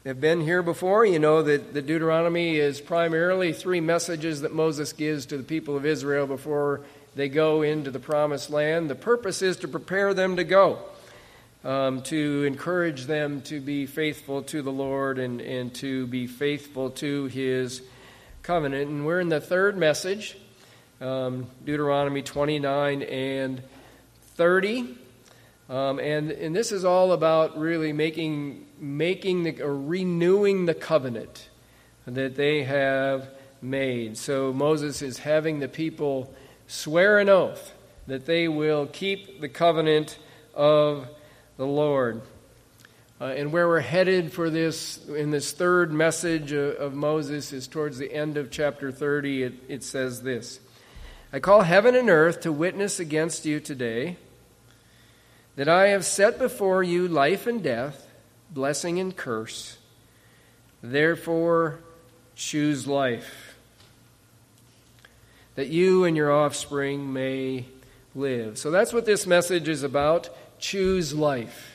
have been here before, you know that the Deuteronomy is primarily 3 messages that Moses gives to the people of Israel before they go into the promised land. The purpose is to prepare them to go, to encourage them to be faithful to the Lord and to be faithful to His covenant. And we're in the 3rd message, Deuteronomy 29 and 30. And this is all about really renewing the covenant that they have made. So Moses is having the people swear an oath that they will keep the covenant of the Lord. And where we're headed for this, in this 3rd message of Moses, is towards the end of chapter 30. It says this: I call heaven and earth to witness against you today that I have set before you life and death, blessing and curse. Therefore, choose life, that you and your offspring may live. So that's what this message is about. Choose life.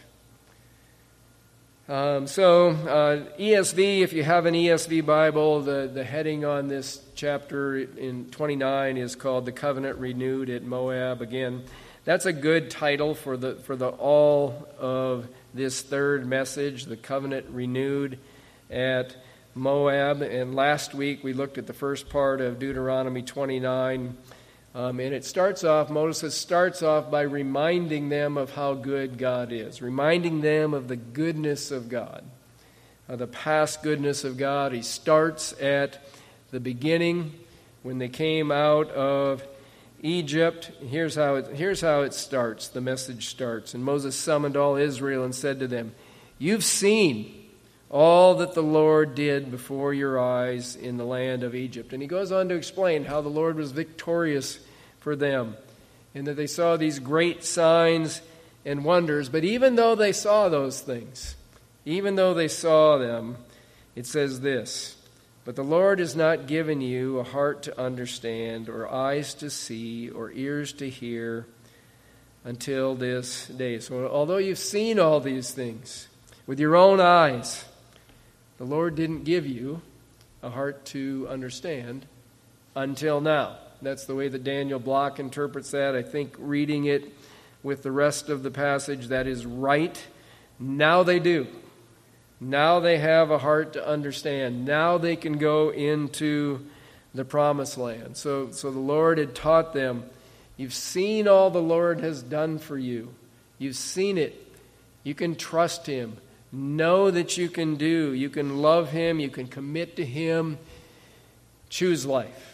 ESV, if you have an ESV Bible, the heading on this chapter in 29 is called The Covenant Renewed at Moab. Again, that's a good title for the all of this 3rd message, The Covenant Renewed at Moab. And last week we looked at the first part of Deuteronomy 29. And Moses starts off by reminding them of how good God is, reminding them of the goodness of God, the past goodness of God. He starts at the beginning when they came out of Egypt. Here's how it starts. The message starts. And Moses summoned all Israel and said to them, "You've seen all that the Lord did before your eyes in the land of Egypt." And he goes on to explain how the Lord was victorious for them and that they saw these great signs and wonders. But even though they saw those things, even though they saw them, it says this: "But the Lord has not given you a heart to understand, or eyes to see, or ears to hear until this day." So although you've seen all these things with your own eyes, the Lord didn't give you a heart to understand until now. That's the way that Daniel Block interprets that. I think reading it with the rest of the passage, that is right. Now they do. Now they have a heart to understand. Now they can go into the promised land. So the Lord had taught them, you've seen all the Lord has done for you. You've seen it. You can trust Him. Know that you can do. You can love Him. You can commit to Him. Choose life.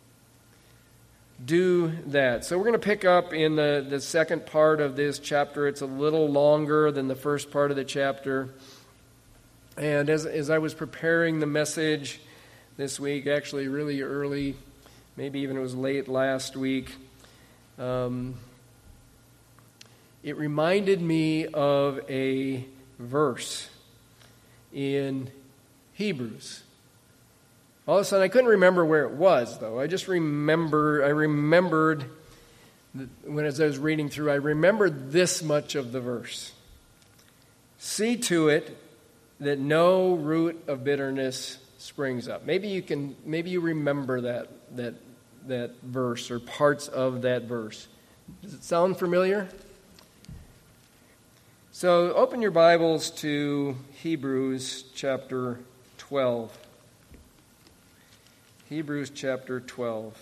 Do that. So we're going to pick up in the second part of this chapter. It's a little longer than the first part of the chapter. And as I was preparing the message this week, actually really early, maybe even it was late last week, it reminded me of a verse in Hebrews. All of a sudden, I couldn't remember where it was, though. I remembered, as I was reading through, I remembered this much of the verse. "See to it that no root of bitterness springs up." Maybe you remember that verse or parts of that verse. Does it sound familiar? So open your Bibles to Hebrews chapter 12. Hebrews chapter 12.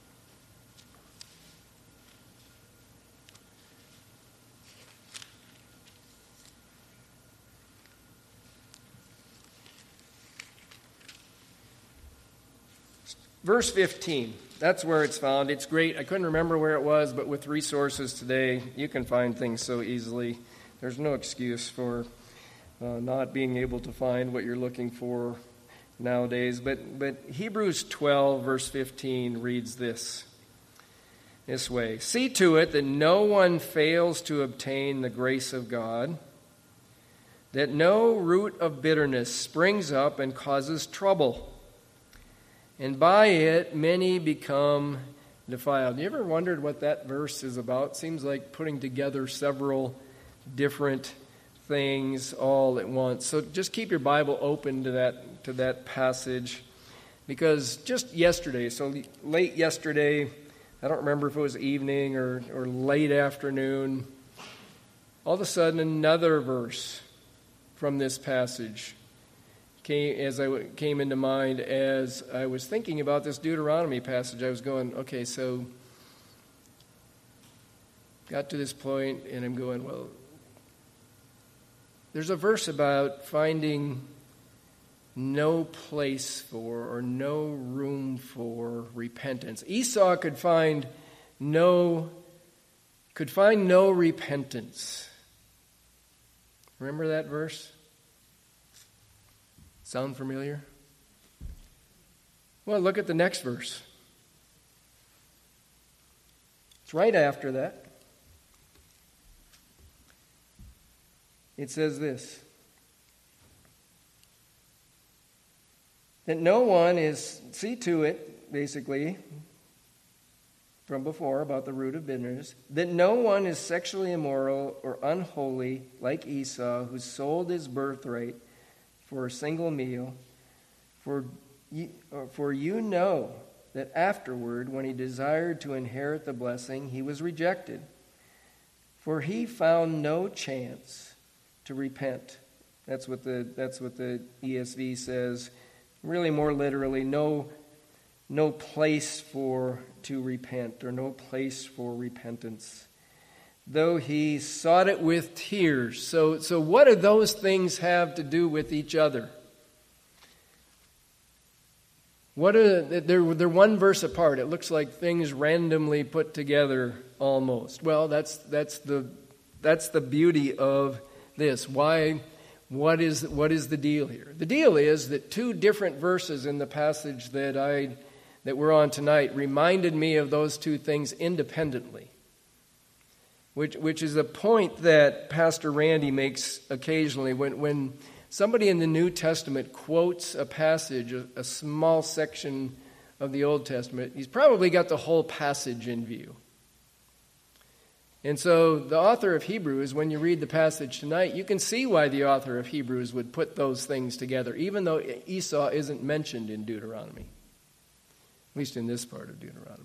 Verse 15. That's where it's found. It's great. I couldn't remember where it was, but with resources today, you can find things so easily. There's no excuse for not being able to find what you're looking for nowadays. But Hebrews 12, verse 15 reads this way: "See to it that no one fails to obtain the grace of God, that no root of bitterness springs up and causes trouble, and by it many become defiled." You ever wondered what that verse is about? Seems like putting together several different things all at once. So just keep your Bible open to that passage, because just yesterday, so late yesterday, I don't remember if it was evening or late afternoon, all of a sudden another verse from this passage came into mind as I was thinking about this Deuteronomy passage. I was going, okay, so got to this point, and I'm going, well, there's a verse about finding no place for or no room for repentance. Esau could find no repentance. Remember that verse? Sound familiar? Well, look at the next verse. It's right after that. It says this: that no one is, see to it, basically, from before about the root of bitterness, that no one is sexually immoral or unholy like Esau, who sold his birthright for a single meal. For you know that afterward, when he desired to inherit the blessing, he was rejected. For he found no chance to repent. That's what the ESV says. Really, more literally, no place to repent, or no place for repentance, though he sought it with tears. So what do those things have to do with each other? They're one verse apart. It looks like things randomly put together almost. Well, that's the beauty of this. Why? What is the deal here? The deal is that two different verses in the passage that we're on tonight reminded me of those two things independently, which is a point that Pastor Randy makes occasionally when somebody in the New Testament quotes a passage, a small section of the Old Testament. He's probably got the whole passage in view. And so the author of Hebrews, when you read the passage tonight, you can see why the author of Hebrews would put those things together, even though Esau isn't mentioned in Deuteronomy, at least in this part of Deuteronomy.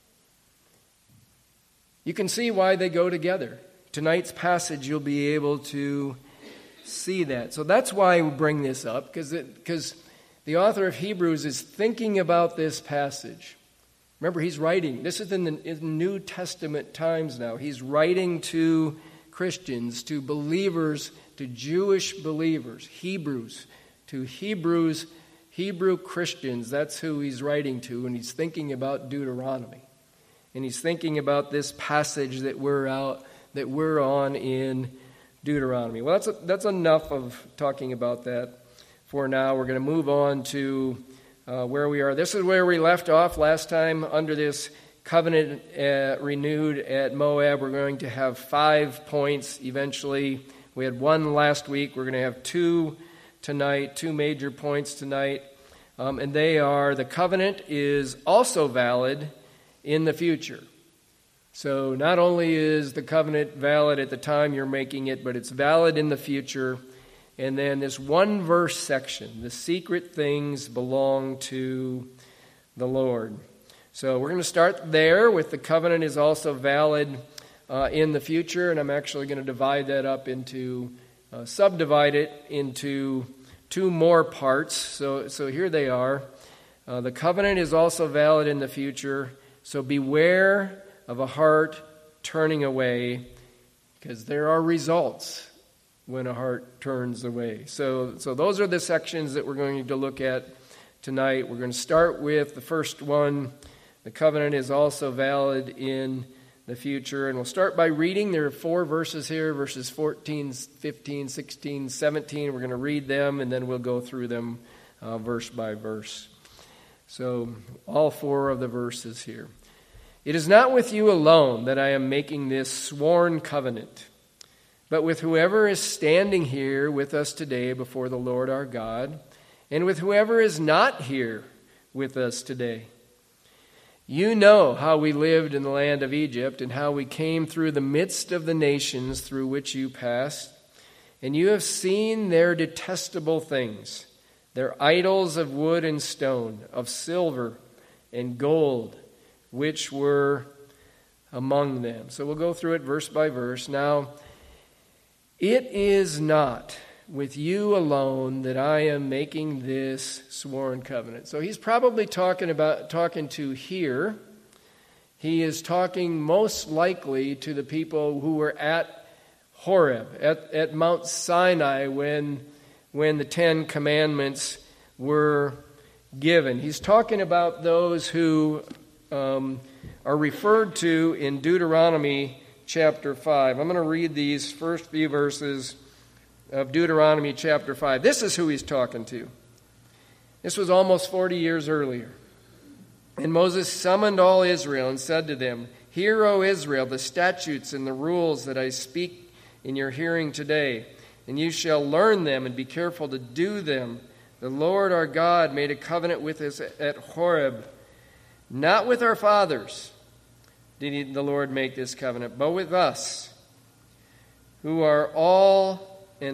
You can see why they go together. Tonight's passage, you'll be able to see that. So that's why we bring this up, because the author of Hebrews is thinking about this passage. Remember, he's writing. This is in the New Testament times now. He's writing to Christians, to believers, to Jewish believers, Hebrews, Hebrew Christians. That's who he's writing to, and he's thinking about Deuteronomy. And he's thinking about this passage that we're on in Deuteronomy. Well, that's enough of talking about that for now. We're going to move on to where we are. This is where we left off last time under this covenant renewed at Moab. We're going to have 5 points eventually. We had 1 last week. We're going to have 2 tonight, 2 major points tonight. And they are: the covenant is also valid in the future. So not only is the covenant valid at the time you're making it, but it's valid in the future. And then this one verse section, the secret things belong to the Lord. So we're going to start there with the covenant is also valid in the future. And I'm actually going to divide that up subdivide it into 2 more parts. So here they are. The covenant is also valid in the future. So beware of a heart turning away, because there are results when a heart turns away. So those are the sections that we're going to look at tonight. We're going to start with the first one. The covenant is also valid in the future. And we'll start by reading. There are 4 verses here, verses 14, 15, 16, 17. We're going to read them, and then we'll go through them verse by verse. So all 4 of the verses here. It is not with you alone that I am making this sworn covenant, but with whoever is standing here with us today before the Lord our God, and with whoever is not here with us today. You know how we lived in the land of Egypt, and how we came through the midst of the nations through which you passed, And you have seen their detestable things, their idols of wood and stone, of silver and gold, which were among them. So we'll go through it verse by verse. Now, it is not with you alone that I am making this sworn covenant. So he's probably talking to here. He is talking most likely to the people who were at Horeb, at Mount Sinai when the 10 Commandments were given. He's talking about those who are referred to in Deuteronomy chapter 5. I'm going to read these first few verses of Deuteronomy chapter 5. This is who he's talking to. This was almost 40 years earlier. And Moses summoned all Israel and said to them, "Hear, O Israel, the statutes and the rules that I speak in your hearing today, and you shall learn them and be careful to do them. The Lord our God made a covenant with us at Horeb. Not with our fathers did the Lord make this covenant, but with us, who are all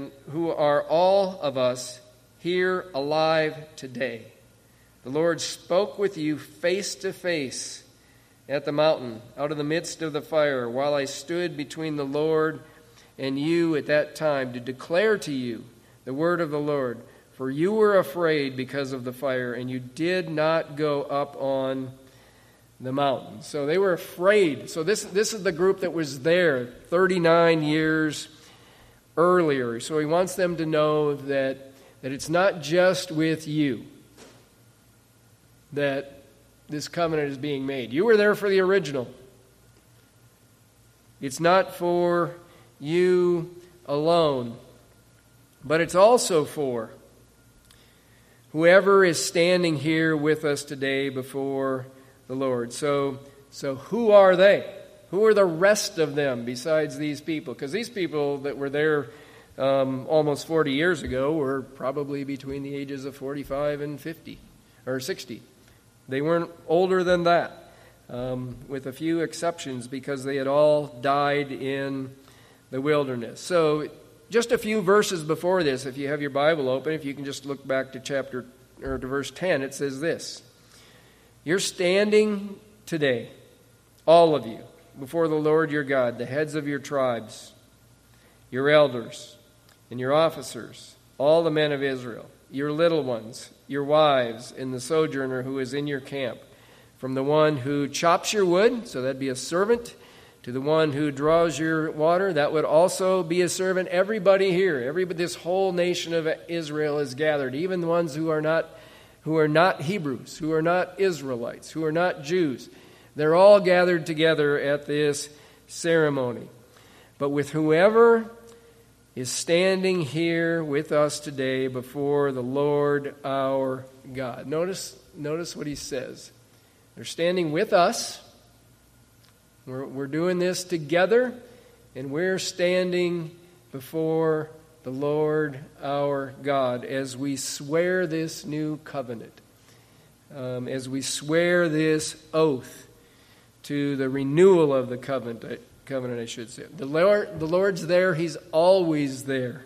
of us here alive today. The Lord spoke with you face to face at the mountain, out of the midst of the fire, while I stood between the Lord and you at that time to declare to you the word of the Lord. For you were afraid because of the fire, and you did not go up on the mountain." So they were afraid. So this is the group that was there 39 years earlier. So he wants them to know that it's not just with you that this covenant is being made. You were there for the original. It's not for you alone, but it's also for whoever is standing here with us today before the Lord. So who are they? Who are the rest of them besides these people? Because these people that were there almost 40 years ago were probably between the ages of 45 and 50 or 60. They weren't older than that, with a few exceptions, because they had all died in the wilderness. So just a few verses before this, if you have your Bible open, if you can just look back to verse 10, it says this: "You're standing today, all of you, before the Lord your God, the heads of your tribes, your elders, and your officers, all the men of Israel, your little ones, your wives, and the sojourner who is in your camp, from the one who chops your wood," so that'd be a servant, "to the one who draws your water," that would also be a servant. Everybody here, this whole nation of Israel is gathered, even the ones who are not Hebrews, who are not Israelites, who are not Jews. They're all gathered together at this ceremony. But with whoever is standing here with us today before the Lord our God. Notice what he says. They're standing with us. We're doing this together, and we're standing before the Lord our God as we swear this new covenant, as we swear this oath to the renewal of the covenant, I should say. The Lord's there. He's always there.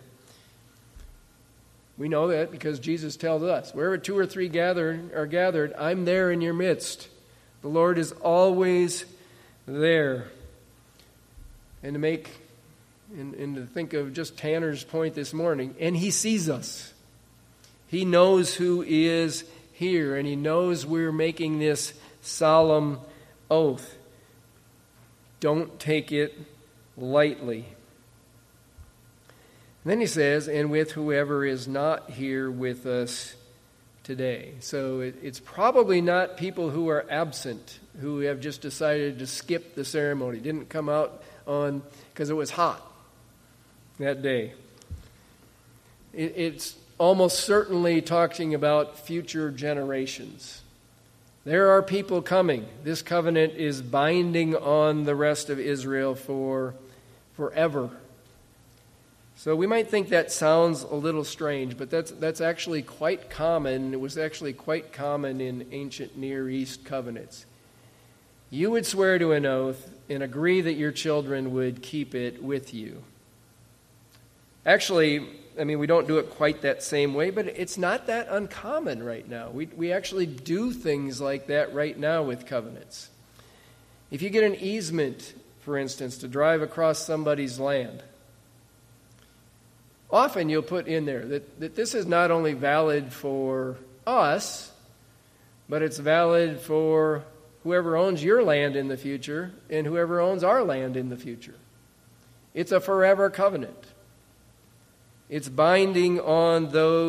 We know that because Jesus tells us, wherever 2 or 3 are gathered, I'm there in your midst. The Lord is always there. And to think of just Tanner's point this morning, and he sees us. He knows who is here, and he knows we're making this solemn oath. Don't take it lightly. And then he says, "and with whoever is not here with us today." So it's probably not people who are absent, who have just decided to skip the ceremony, didn't come out on because it was hot that day. It's almost certainly talking about future generations. There are people coming. This covenant is binding on the rest of Israel for forever. So we might think that sounds a little strange, but that's actually quite common. It was actually quite common in ancient Near East covenants. You would swear to an oath and agree that your children would keep it with you. Actually, we don't do it quite that same way, but it's not that uncommon right now. We actually do things like that right now with covenants. If you get an easement, for instance, to drive across somebody's land, often you'll put in there that this is not only valid for us, but it's valid for whoever owns your land in the future and whoever owns our land in the future. It's a forever covenant. It's binding on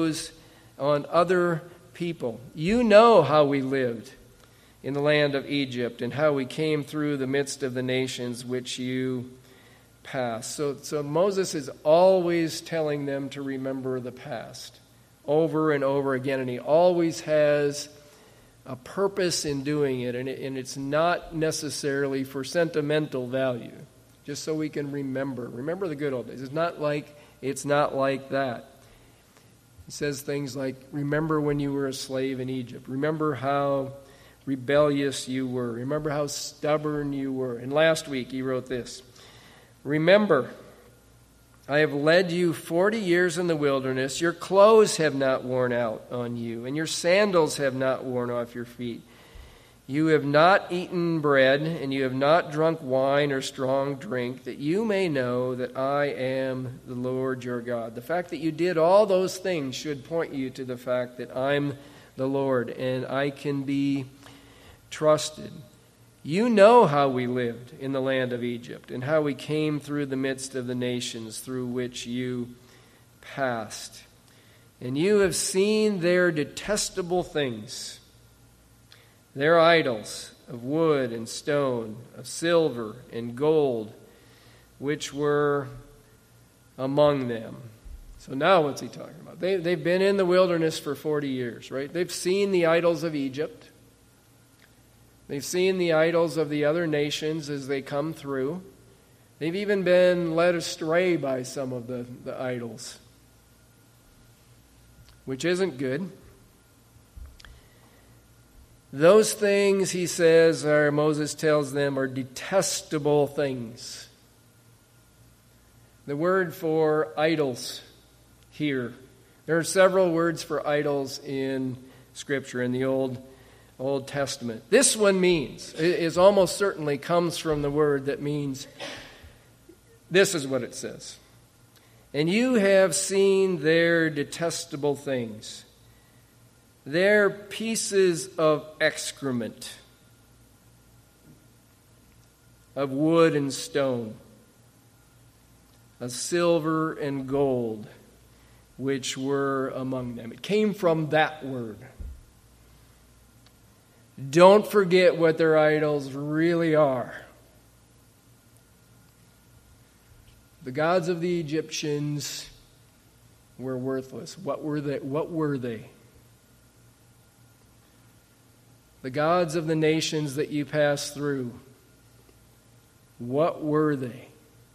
other people. You know how we lived in the land of Egypt and how we came through the midst of the nations which you passed. So Moses is always telling them to remember the past over and over again, and he always has a purpose in doing it, and it's not necessarily for sentimental value, just so we can remember the good old days. It's not like that. He says things like, remember when you were a slave in Egypt. Remember how rebellious you were. Remember how stubborn you were. And last week he wrote this, remember, I have led you 40 years in the wilderness. Your clothes have not worn out on you, and your sandals have not worn off your feet. You have not eaten bread, and you have not drunk wine or strong drink, that you may know that I am the Lord your God. The fact that you did all those things should point you to the fact that I'm the Lord, and I can be trusted. You know how we lived in the land of Egypt, and how we came through the midst of the nations through which you passed. And you have seen their detestable things, their idols of wood and stone, of silver and gold, which were among them. So now what's he talking about? They've been in the wilderness for 40 years, right? They've seen the idols of Egypt. They've seen the idols of the other nations as they come through. They've even been led astray by some of the idols, which isn't good. Those things, he says, Moses tells them, are detestable things. The word for idols here, there are several words for idols in Scripture, in the Old Testament. This one is almost certainly comes from the word that means, this is what it says. And you have seen their detestable things. They're pieces of excrement, of wood and stone, of silver and gold, which were among them. It came from that word. Don't forget what their idols really are. The gods of the Egyptians were worthless. What were they? The gods of the nations that you passed through, what were they?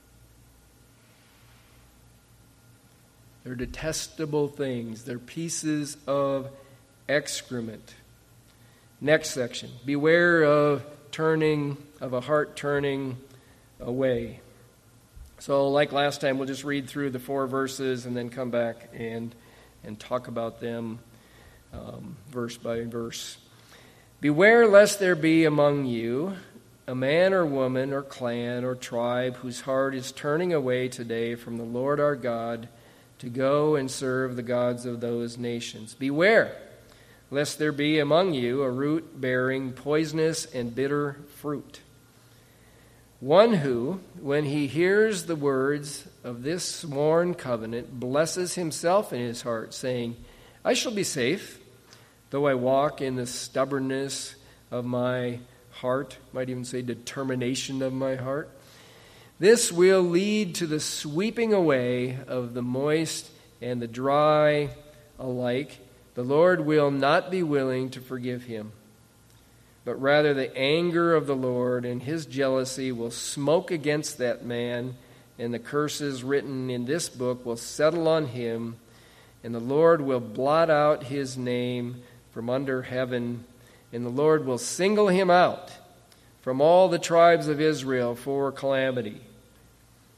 They're detestable things. They're pieces of excrement. Next section. Beware of a heart turning away. So like last time, we'll just read through the 4 verses and then come back and talk about them verse by verse. Beware lest there be among you a man or woman or clan or tribe whose heart is turning away today from the Lord our God to go and serve the gods of those nations. Beware lest there be among you a root bearing poisonous and bitter fruit. One who, when he hears the words of this sworn covenant, blesses himself in his heart, saying, I shall be safe, though I walk in the stubbornness of my heart, might even say determination of my heart. This will lead to the sweeping away of the moist and the dry alike. The Lord will not be willing to forgive him, but rather the anger of the Lord and his jealousy will smoke against that man, and the curses written in this book will settle on him, and the Lord will blot out his name from under heaven, and the Lord will single him out from all the tribes of Israel for calamity.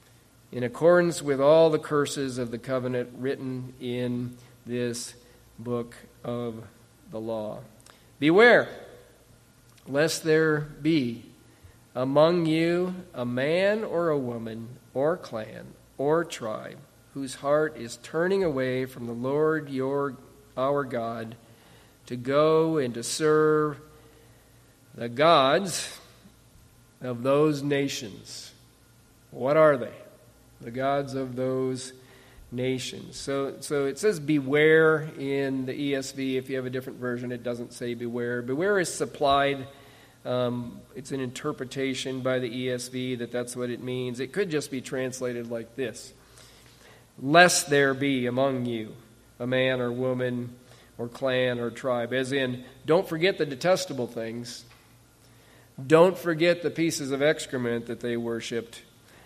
in accordance with all the curses of the covenant written in this book of the law. Beware, lest there be among you a man or a woman or clan or tribe whose heart is turning away from the Lord our God to go and to serve the gods of those nations. What are they? The gods of those nations. So it says beware in the ESV. If you have a different version, it doesn't say beware. Beware is supplied. It's an interpretation by the ESV that's what it means. It could just be translated like this: lest there be among you a man or woman or clan or tribe. As in, don't forget the detestable things. Don't forget the pieces of excrement that they worshipped.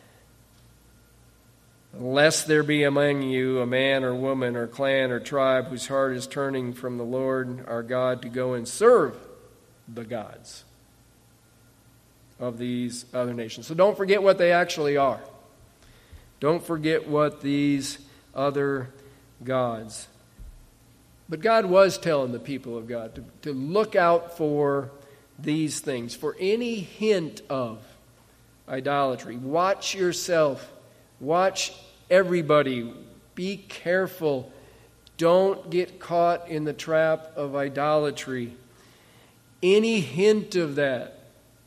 Lest there be among you a man or woman or clan or tribe whose heart is turning from the Lord our God to go and serve the gods of these other nations. So don't forget what they actually are. Don't forget what these other gods. But God was telling the people of God to look out for these things, for any hint of idolatry. Watch yourself. Watch everybody. Be careful. Don't get caught in the trap of idolatry. Any hint of that,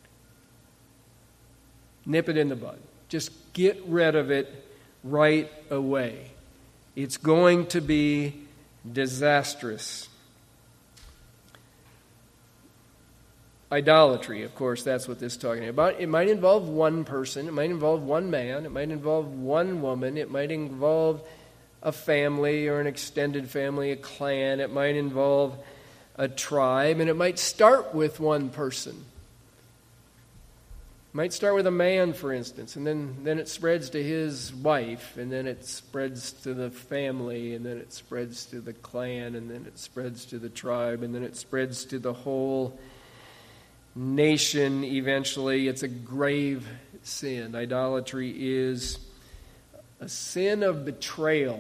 nip it in the bud. Just get rid of it right away. It's going to be disastrous. Idolatry, of course, that's what this is talking about. It might involve one person. It might involve one man. It might involve one woman. It might involve a family or an extended family, a clan. It might involve a tribe. And it might start with one person. It might start with a man, for instance, and then it spreads to his wife, and then it spreads to the family, and then it spreads to the clan, and then it spreads to the tribe, and then it spreads to the whole nation eventually. It's a grave sin. Idolatry is a sin of betrayal.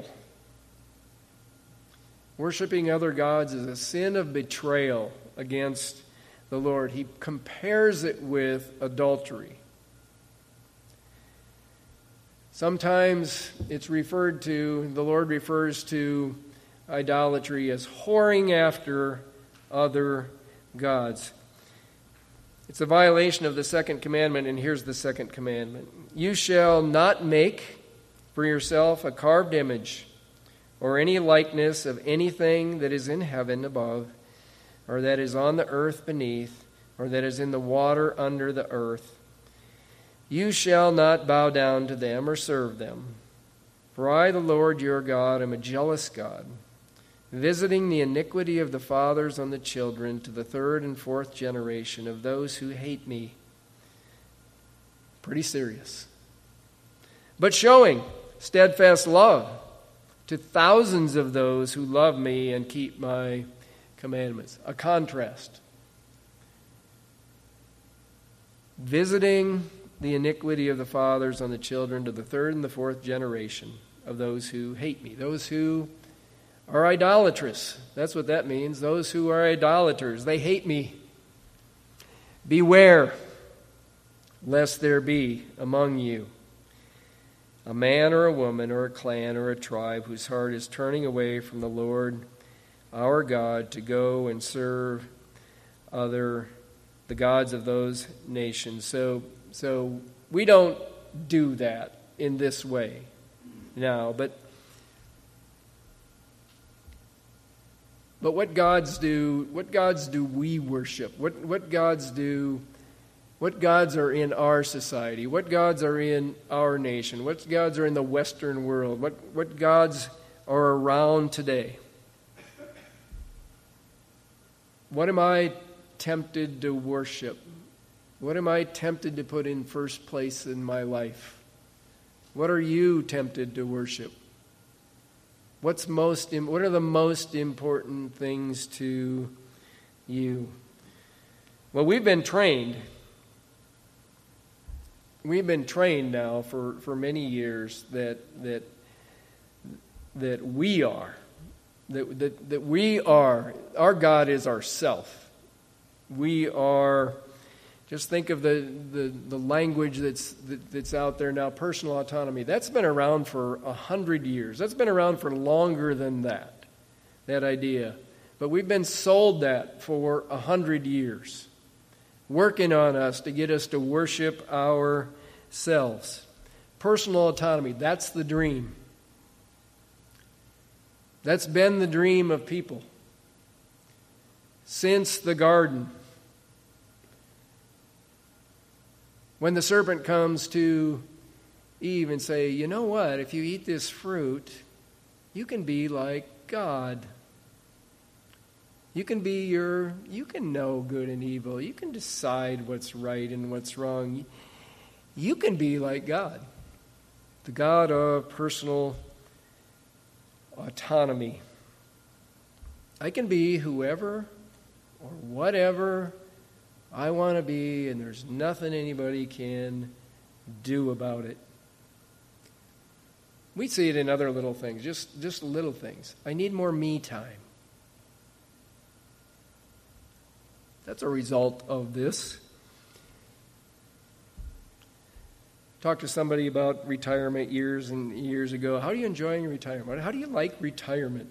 Worshipping other gods is a sin of betrayal against the Lord. He compares it with adultery. Sometimes it's referred to, the Lord refers to idolatry as whoring after other gods. It's a violation of the second commandment, and here's the second commandment. You shall not make for yourself a carved image or any likeness of anything that is in heaven above, or that is on the earth beneath, or that is in the water under the earth. You shall not bow down to them or serve them. For I, the Lord your God, am a jealous God, visiting the iniquity of the fathers on the children to the third and fourth generation of those who hate me. Pretty serious. But showing steadfast love to thousands of those who love me and keep my commandments. A contrast. Visiting the iniquity of the fathers on the children to the third and the fourth generation of those who hate me. Those who are idolatrous. That's what that means. Those who are idolaters. They hate me. Beware, lest there be among you a man or a woman or a clan or a tribe whose heart is turning away from the Lord our God to go and serve the gods of those nations. So we don't do that in this way now, but what gods do we worship? What gods are in our society? What gods are in our nation? What gods are in the Western world? What gods are around today? What am I tempted to worship? What am I tempted to put in first place in my life? What are you tempted to worship? What are the most important things to you? Well, we've been trained we've been trained now for many years that we are. That we are, our God is ourself. We are, just think of the language that's out there now, personal autonomy. That's been around for 100 years. That's been around for longer than that idea. But we've been sold that for 100 years, working on us to get us to worship ourselves. Personal autonomy, that's the dream. That's been the dream of people since the garden. When the serpent comes to Eve and say, you know what, if you eat this fruit, you can be like God. You can know good and evil. You can decide what's right and what's wrong. You can be like God. The God of personal autonomy. I can be whoever or whatever I want to be, and there's nothing anybody can do about it. We see it in other little things, just little things. I need more me time. That's a result of this. Talked to somebody about retirement years and years ago. How are you enjoying your retirement? How do you like retirement?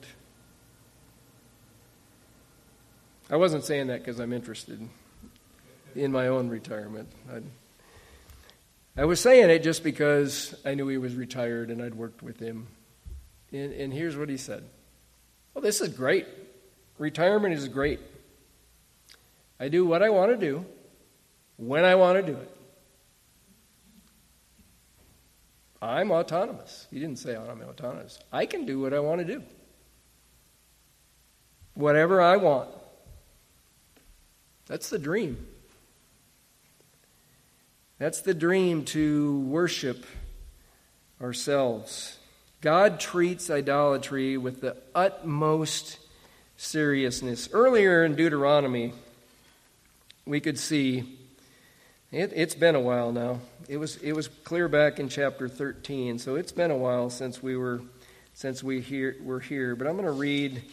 I wasn't saying that because I'm interested in my own retirement. I was saying it just because I knew he was retired and I'd worked with him. And here's what he said. Well, this is great. Retirement is great. I do what I want to do when I want to do it. I'm autonomous. He didn't say I'm autonomous. I can do what I want to do. Whatever I want. That's the dream. That's the dream, to worship ourselves. God treats idolatry with the utmost seriousness. Earlier in Deuteronomy, we could see, it's been a while now. It was clear back in chapter 13, so it's been a while since we were here. But I'm going to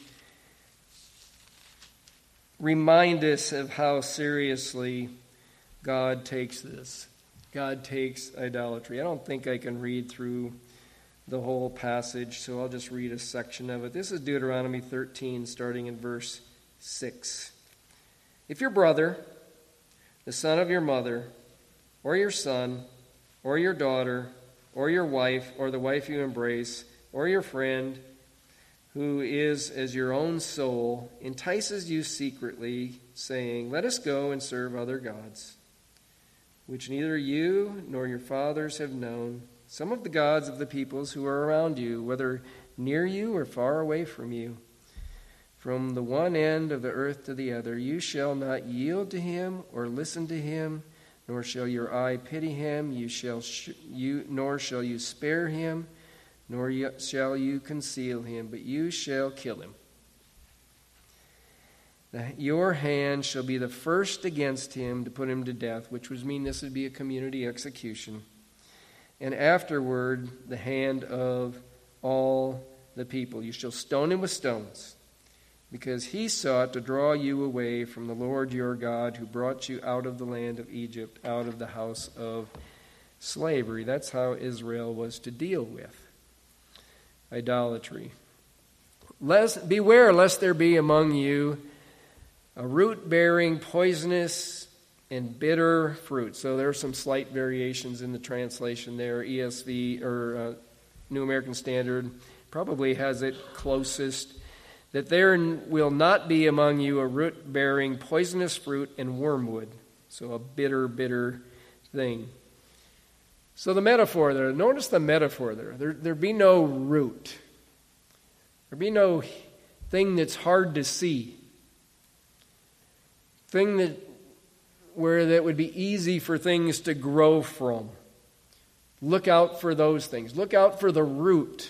remind us of how seriously God takes this. God takes idolatry. I don't think I can read through the whole passage, so I'll just read a section of it. This is Deuteronomy 13, starting in verse 6. If your brother, the son of your mother, or your son, or your daughter, or your wife, or the wife you embrace, or your friend, who is as your own soul, entices you secretly, saying, let us go and serve other gods, which neither you nor your fathers have known, some of the gods of the peoples who are around you, whether near you or far away from you, from the one end of the earth to the other, you shall not yield to him or listen to him, nor shall your eye pity him. Nor shall you spare him, nor shall you conceal him, but you shall kill him. Your hand shall be the first against him to put him to death, which would mean this would be a community execution. And afterward, the hand of all the people. You shall stone him with stones, because he sought to draw you away from the Lord your God, who brought you out of the land of Egypt, out of the house of slavery. That's how Israel was to deal with idolatry. Beware lest there be among you a root bearing poisonous and bitter fruit. So there are some slight variations in the translation there. ESV or New American Standard probably has it closest. That there will not be among you a root bearing poisonous fruit and wormwood. So a bitter, bitter thing. So the metaphor there, notice the metaphor there. There be no root. There be no thing that's hard to see. Thing that would be easy for things to grow from. Look out for those things. Look out for the root.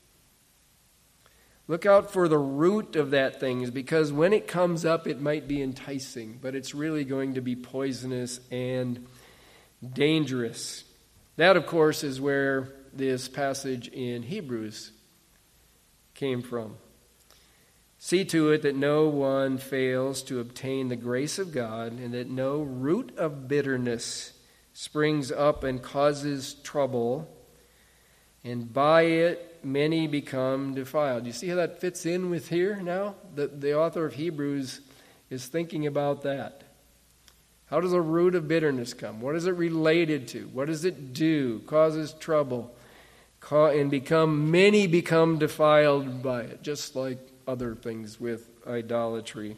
Look out for the root of that thing, because when it comes up, it might be enticing, but it's really going to be poisonous and dangerous. That, of course, is where this passage in Hebrews came from. See to it that no one fails to obtain the grace of God, and that no root of bitterness springs up and causes trouble, and by it many become defiled. You see how that fits in with here now? The author of Hebrews is thinking about that. How does a root of bitterness come? What is it related to? What does it do? Causes trouble. And many become defiled by it, just like other things with idolatry.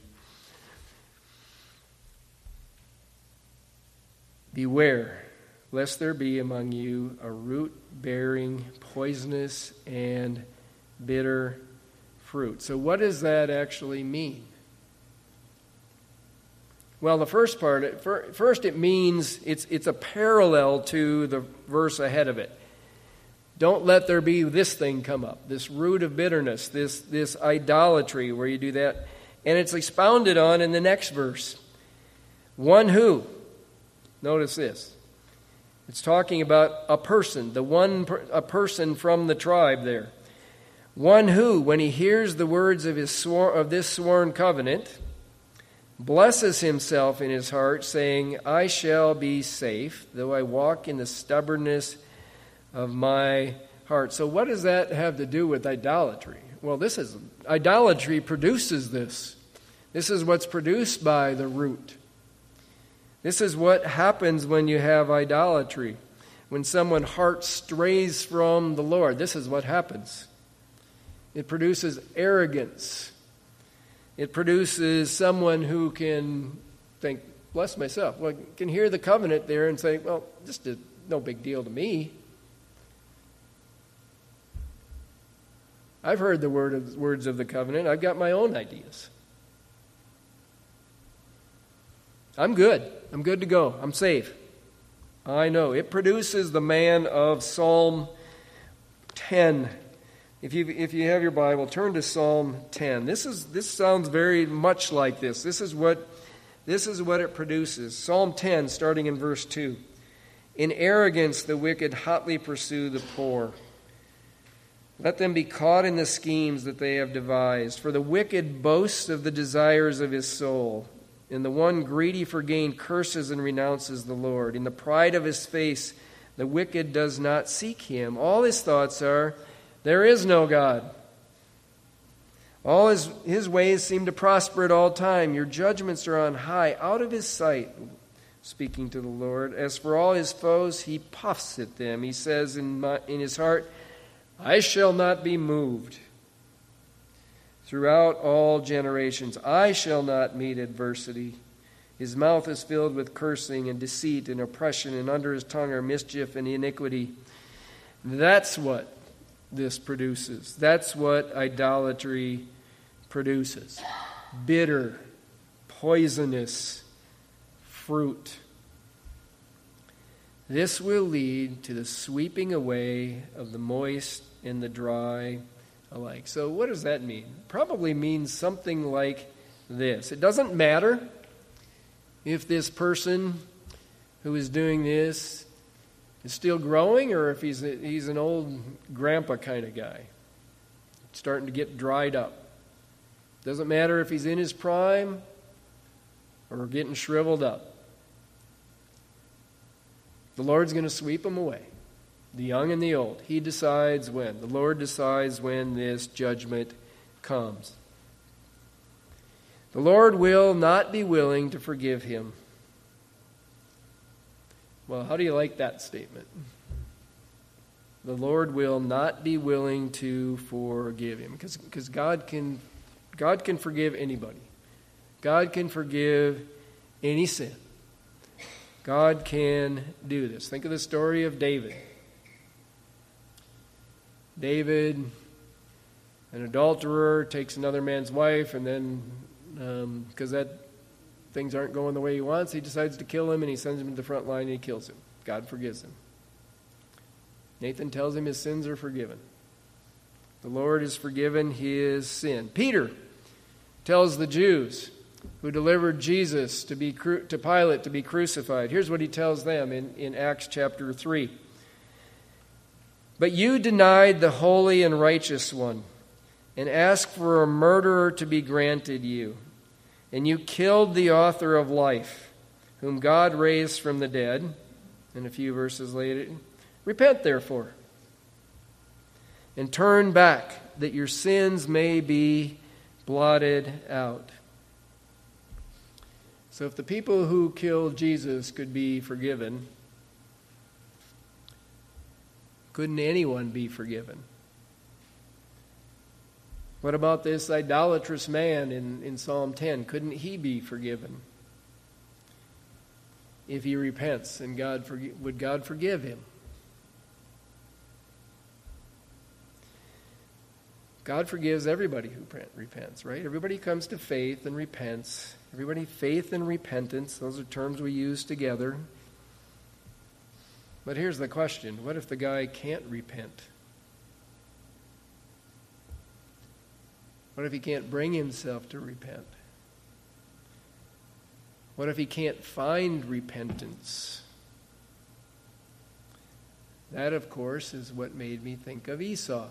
Beware, lest there be among you a root bearing poisonous and bitter fruit. So what does that actually mean? Well, the first part, first it means it's a parallel to the verse ahead of it. Don't let there be this thing come up, this root of bitterness, this idolatry where you do that. And it's expounded on in the next verse. One who, notice this, it's talking about a person, a person from the tribe there. One who, when he hears the words of this sworn covenant, blesses himself in his heart, saying, I shall be safe, though I walk in the stubbornness of my heart. So what does that have to do with idolatry? Well, idolatry produces this. This is what's produced by the root. This is what happens when you have idolatry. When someone's heart strays from the Lord, this is what happens. It produces arrogance. It produces someone who can think, bless myself. Well, can hear the covenant there and say, well, just no big deal to me. I've heard the words of the covenant. I've got my own ideas. I'm good. I'm good to go. I'm safe. I know. It produces the man of Psalm 10. If you have your Bible, turn to Psalm 10. This sounds very much like this. This is what it produces. Psalm 10, starting in verse 2. In arrogance the wicked hotly pursue the poor. Let them be caught in the schemes that they have devised. For the wicked boasts of the desires of his soul, and the one greedy for gain curses and renounces the Lord. In the pride of his face the wicked does not seek him. All his thoughts are, there is no God. All his ways seem to prosper at all time. Your judgments are on high, out of his sight, speaking to the Lord. As for all his foes, he puffs at them. He says in his heart, I shall not be moved. Throughout all generations, I shall not meet adversity. His mouth is filled with cursing and deceit and oppression, and under his tongue are mischief and iniquity. That's what this produces. That's what idolatry produces. Bitter, poisonous fruit. This will lead to the sweeping away of the moist and the dry alike. So what does that mean? Probably means something like this. It doesn't matter if this person who is doing this is still growing or if he's an old grandpa kind of guy, starting to get dried up. Doesn't matter if he's in his prime or getting shriveled up. The Lord's going to sweep them away, the young and the old. He decides when. The Lord decides when this judgment comes. The Lord will not be willing to forgive him. Well, how do you like that statement? The Lord will not be willing to forgive him, because God can forgive anybody. God can forgive any sin. God can do this. Think of the story of David. David, an adulterer, takes another man's wife, and then, because things aren't going the way he wants, he decides to kill him, and he sends him to the front line, and he kills him. God forgives him. Nathan tells him his sins are forgiven. The Lord has forgiven his sin. Peter tells the Jews who delivered Jesus to Pilate to be crucified. Here's what he tells them in Acts chapter 3. But you denied the holy and righteous one, and asked for a murderer to be granted you. And you killed the author of life, whom God raised from the dead. And a few verses later, repent therefore, and turn back, that your sins may be blotted out. So if the people who killed Jesus could be forgiven, couldn't anyone be forgiven? What about this idolatrous man in Psalm 10? Couldn't he be forgiven? If he repents, and would God forgive him? God forgives everybody who repents, right? Everybody comes to faith and repents. Everybody, faith and repentance, those are terms we use together. But here's the question. What if the guy can't repent? What if he can't bring himself to repent? What if he can't find repentance? That, of course, is what made me think of Esau.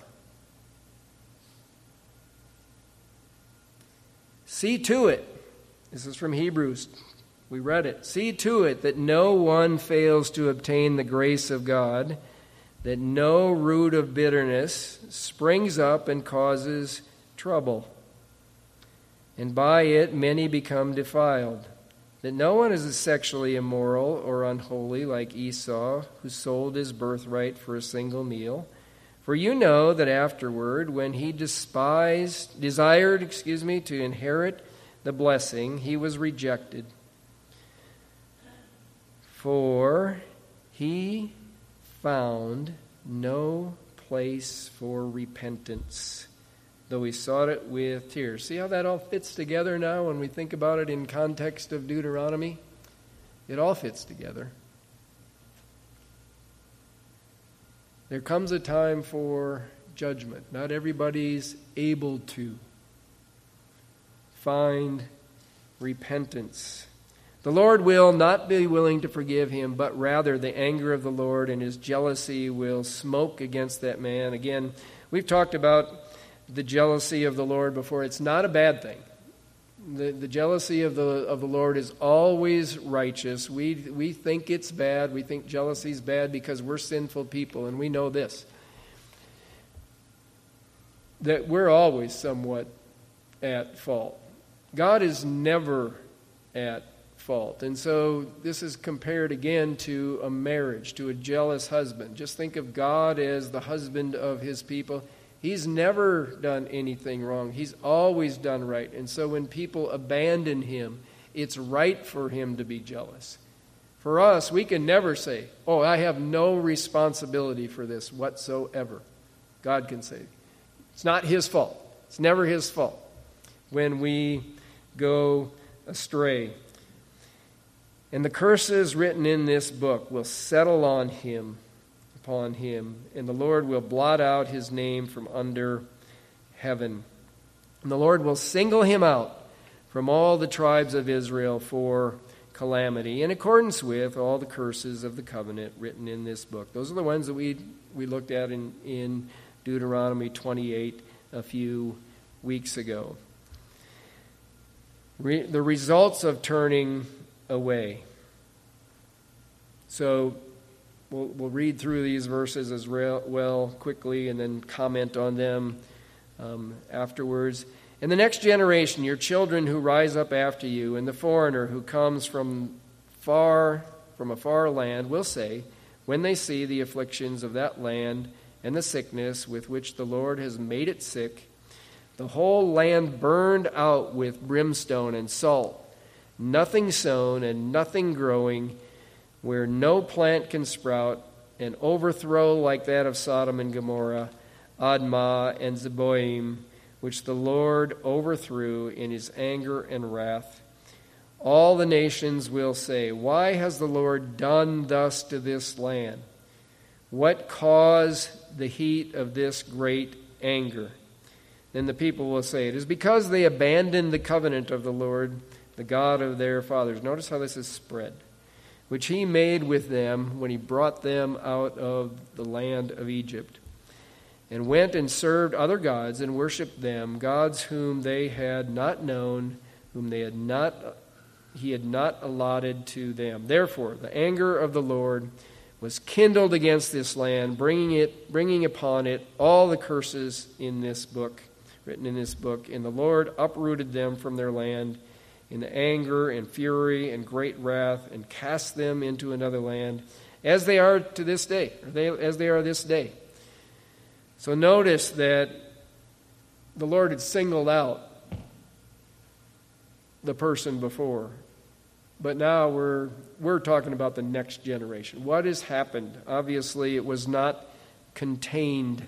See to it, this is from Hebrews, we read it. See to it that no one fails to obtain the grace of God, that no root of bitterness springs up and causes trouble, and by it many become defiled. That no one is sexually immoral or unholy like Esau, who sold his birthright for a single meal. For you know that afterward, when he desired to inherit the blessing, he was rejected. For he found no place for repentance, though he sought it with tears. See how that all fits together now when we think about it in context of Deuteronomy? It all fits together. There comes a time for judgment. Not everybody's able to find repentance. The Lord will not be willing to forgive him, but rather the anger of the Lord and his jealousy will smoke against that man. Again, we've talked about the jealousy of the Lord before. It's not a bad thing. The jealousy of the Lord is always righteous. We think it's bad. We think jealousy is bad because we're sinful people, and we know this, that we're always somewhat at fault. God is never at fault. And so this is compared again to a marriage, to a jealous husband. Just think of God as the husband of his people. He's never done anything wrong. He's always done right. And so when people abandon him, it's right for him to be jealous. For us, we can never say, oh, I have no responsibility for this whatsoever. God can say, it's not his fault. It's never his fault when we go astray. And the curses written in this book will settle upon him, and the Lord will blot out his name from under heaven. And the Lord will single him out from all the tribes of Israel for calamity, in accordance with all the curses of the covenant written in this book. Those are the ones that we looked at in Deuteronomy 28 a few weeks ago. The results of turning away. So we'll read through these verses as well quickly and then comment on them afterwards. In the next generation, your children who rise up after you, and the foreigner who comes from a far land will say, when they see the afflictions of that land and the sickness with which the Lord has made it sick, the whole land burned out with brimstone and salt, nothing sown and nothing growing, where no plant can sprout, an overthrow like that of Sodom and Gomorrah, Admah and Zeboim, which the Lord overthrew in his anger and wrath. All the nations will say, why has the Lord done thus to this land? What caused the heat of this great anger? Then the people will say, it is because they abandoned the covenant of the Lord, the God of their fathers. Notice how this is spread. which he made with them when he brought them out of the land of Egypt, and went and served other gods and worshipped them, gods whom they had not known, whom he had not allotted to them. Therefore, the anger of the Lord was kindled against this land, bringing upon it all the curses in this book, written in this book. And the Lord uprooted them from their land in anger and fury and great wrath, and cast them into another land, as they are to this day, as they are this day. So notice that the Lord had singled out the person before, but now we're talking about the next generation. What has happened? Obviously, it was not contained.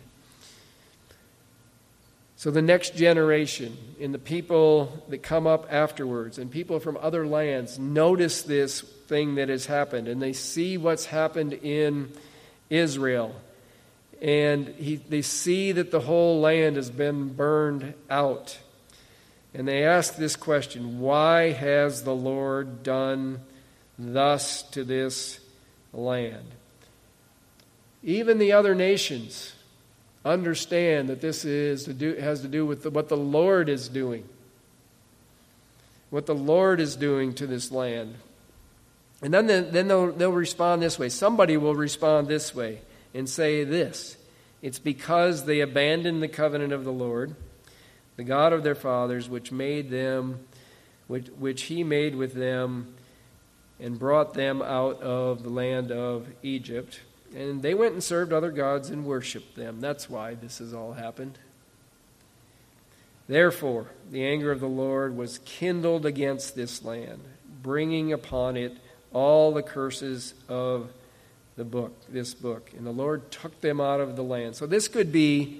So the next generation and the people that come up afterwards and people from other lands notice this thing that has happened, and they see what's happened in Israel. And they see that the whole land has been burned out. And they ask this question: why has the Lord done thus to this land? Even the other nations understand that this has to do with what the Lord is doing. What the Lord is doing to this land. And then they'll respond this way. Somebody will respond this way and say this: it's because they abandoned the covenant of the Lord, the God of their fathers, which he made with them and brought them out of the land of Egypt. And they went and served other gods and worshipped them. That's why this has all happened. Therefore, the anger of the Lord was kindled against this land, bringing upon it all the curses of this book. And the Lord took them out of the land. So this could be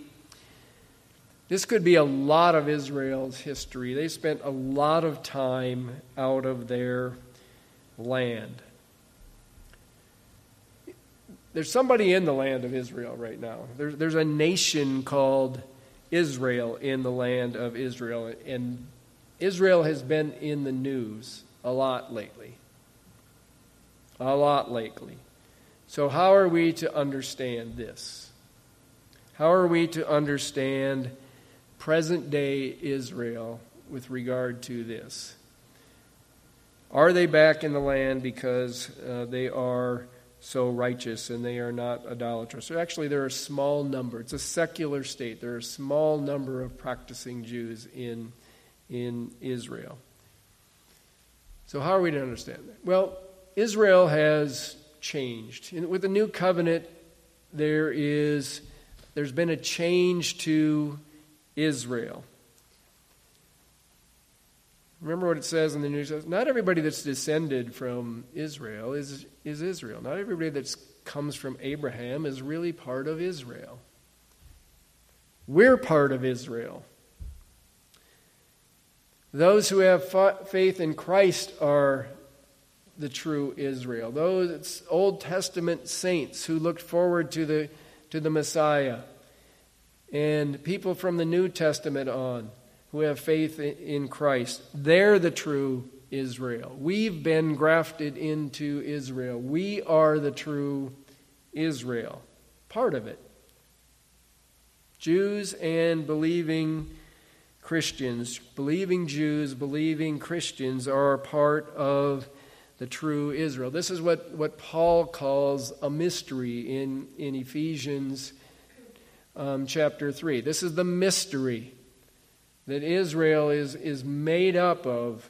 a lot of Israel's history. They spent a lot of time out of their land. There's somebody in the land of Israel right now. There's a nation called Israel in the land of Israel. And Israel has been in the news a lot lately. So how are we to understand this? How are we to understand present-day Israel with regard to this? Are they back in the land because they are so righteous and they are not idolatrous? So actually, there are a small number. It's a secular state. There are a small number of practicing Jews in Israel. So how are we to understand that? Well, Israel has changed. With the new covenant, there's been a change to Israel. Remember what it says in the New Testament? Not everybody that's descended from Israel is Israel. Not everybody that comes from Abraham is really part of Israel. We're part of Israel. Those who have faith in Christ are the true Israel. Those Old Testament saints who looked forward to the Messiah, and people from the New Testament on who have faith in Christ, they're the true Israel. We've been grafted into Israel. We are the true Israel. Part of it. Jews and believing Christians, believing Jews, believing Christians are part of the true Israel. This is what Paul calls a mystery in Ephesians chapter 3. This is the mystery that Israel is made up of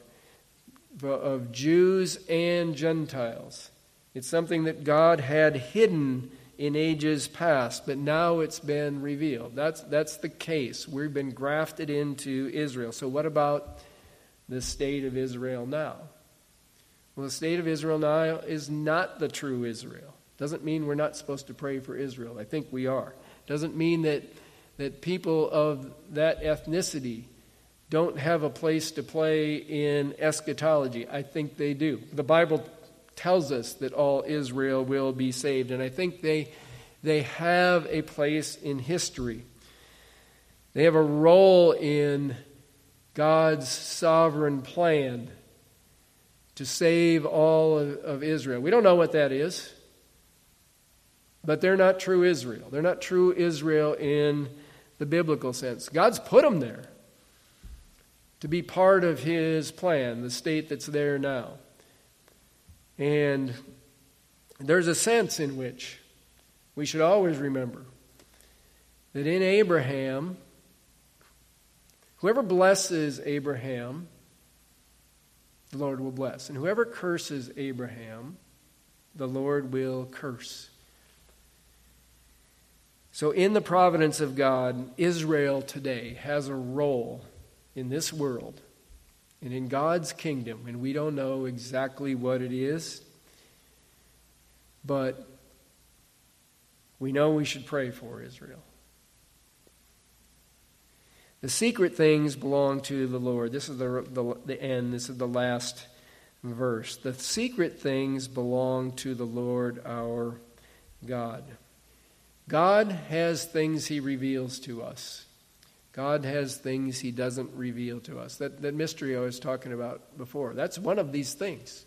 Jews and Gentiles. It's something that God had hidden in ages past, but now it's been revealed. That's the case. We've been grafted into Israel. So what about the state of Israel now? Well, the state of Israel now is not the true Israel. Doesn't mean we're not supposed to pray for Israel. I think we are. Doesn't mean that people of that ethnicity don't have a place to play in eschatology. I think they do. The Bible tells us that all Israel will be saved, and I think they have a place in history. They have a role in God's sovereign plan to save all of Israel. We don't know what that is, but they're not true Israel. They're not true Israel in the biblical sense. God's put them there to be part of His plan, the state that's there now. And there's a sense in which we should always remember that in Abraham, whoever blesses Abraham, the Lord will bless. And whoever curses Abraham, the Lord will curse. So in the providence of God, Israel today has a role in this world and in God's kingdom. And we don't know exactly what it is, but we know we should pray for Israel. The secret things belong to the Lord. This is the end. This is the last verse. The secret things belong to the Lord our God. God has things He reveals to us. God has things He doesn't reveal to us. That mystery I was talking about before, that's one of these things.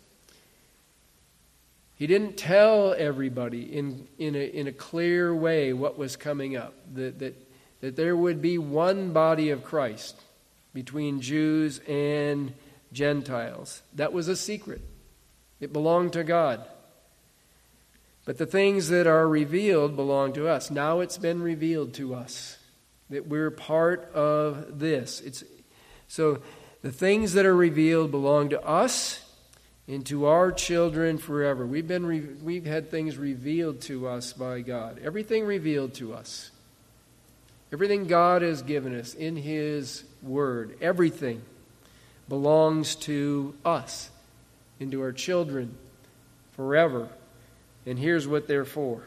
He didn't tell everybody in a clear way what was coming up. That there would be one body of Christ between Jews and Gentiles. That was a secret. It belonged to God. But the things that are revealed belong to us. Now it's been revealed to us that we're part of this. So the things that are revealed belong to us and to our children forever. We've had things revealed to us by God. Everything revealed to us. Everything God has given us in His Word, everything belongs to us and to our children forever. And here's what they're for.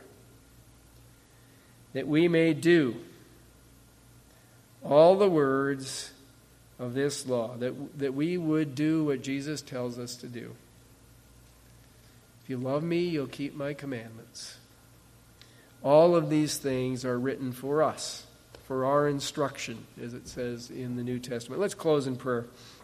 That we may do all the words of this law. That we would do what Jesus tells us to do. If you love me, you'll keep my commandments. All of these things are written for us, for our instruction, as it says in the New Testament. Let's close in prayer.